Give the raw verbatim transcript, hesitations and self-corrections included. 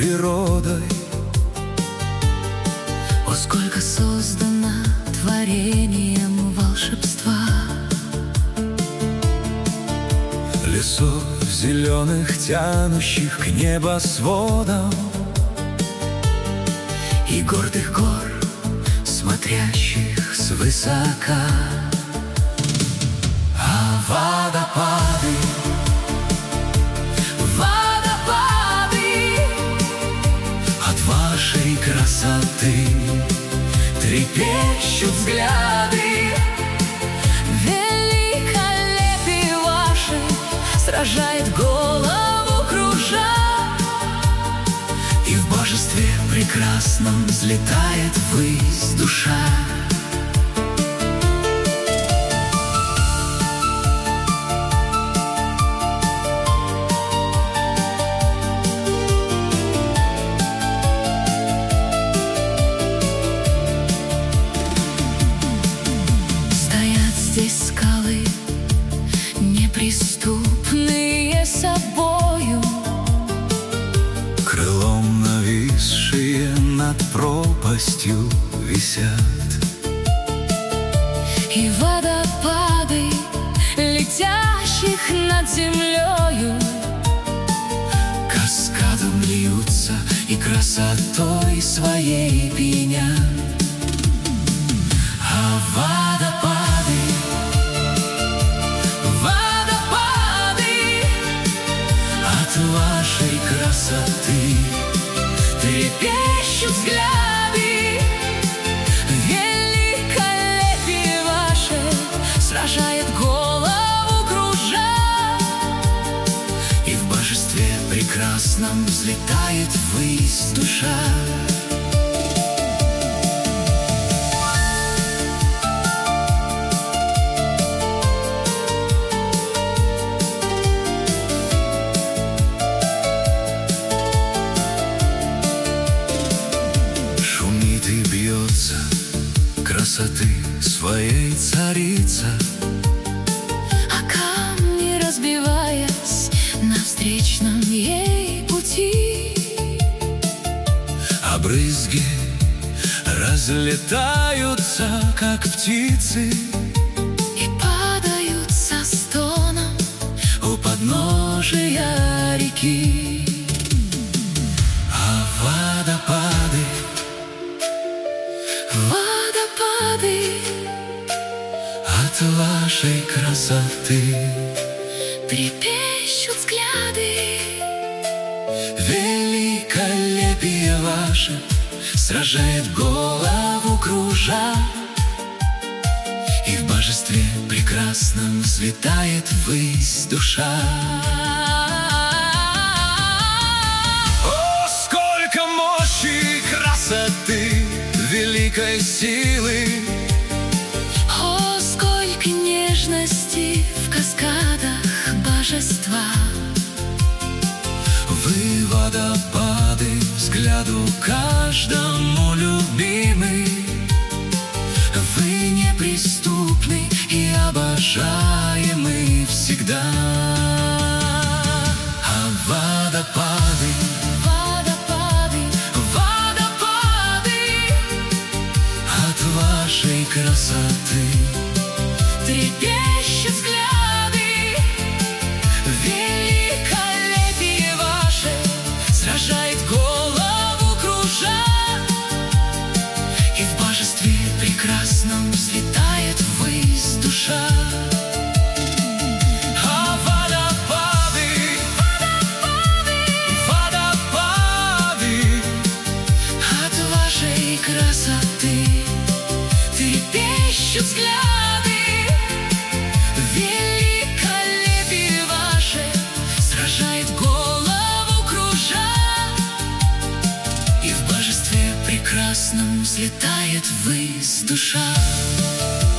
природой. О, сколько создано творением волшебства! Лесов зеленых, тянущих к небосводам, и гордых гор, смотрящих свысока. а водопады, Водопады от вашей красоты трепещут взгляды. Великолепие ваше сражает голову, кружа, и в божестве прекрасном взлетает ввысь душа. Стоят здесь скалы, неприступные собою, Крылом нависшие над пропастью висят, и водопады, летящих над землею, каскадом льются и красотой своей пьянят. А водопады, водопады от вашей красоты трепещут взгляды. Великолепие ваше сражает голову, кружа, и в божестве прекрасном взлетает ввысь душа. Шумит и бьется красоты своей царица, а камни, разбиваясь на встречном ей пути, а брызги разлетаются, как птицы, и падают со стоном у подножия реки. А водопады, водопады от вашей красоты трепещут взгляды. великолепие ваше сражает голову, кружа, и в божестве прекрасном взлетает ввысь душа. О, сколько мощи и красоты, великой силы! О, сколько нежности в каскадах божества! Вы водопады, взгляду каждому любимы, вы неприступны и обожаемы всегда. А водопады, Водопады, водопады от вашей красоты трепещут взгляды. Великолепие ваше сражает голову, кружа, и в божестве прекрасном взлетает ввысь душа. А водопады, водопады от вашей красоты трепещут взгляды. Великолепие ваше сражает голову, кружа, и в божестве прекрасном взлетает ввысь душа.